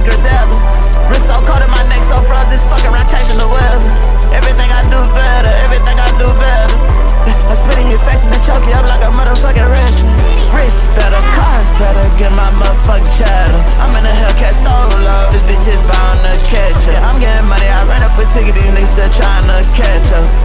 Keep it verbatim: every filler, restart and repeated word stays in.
like Griselda. Wrist so cold and my neck so frozen, it's fucking around changing the weather. Everything I do better, everything I do better. I spit in your face and then choke you up like a motherfucking wrestler. Wrist better, cars better, get my motherfucking cheddar. I'm in a Hellcat stove low, this bitch is bound to catch up. Yeah, I'm getting money, I ran up a ticket, these niggas still trying to catch up.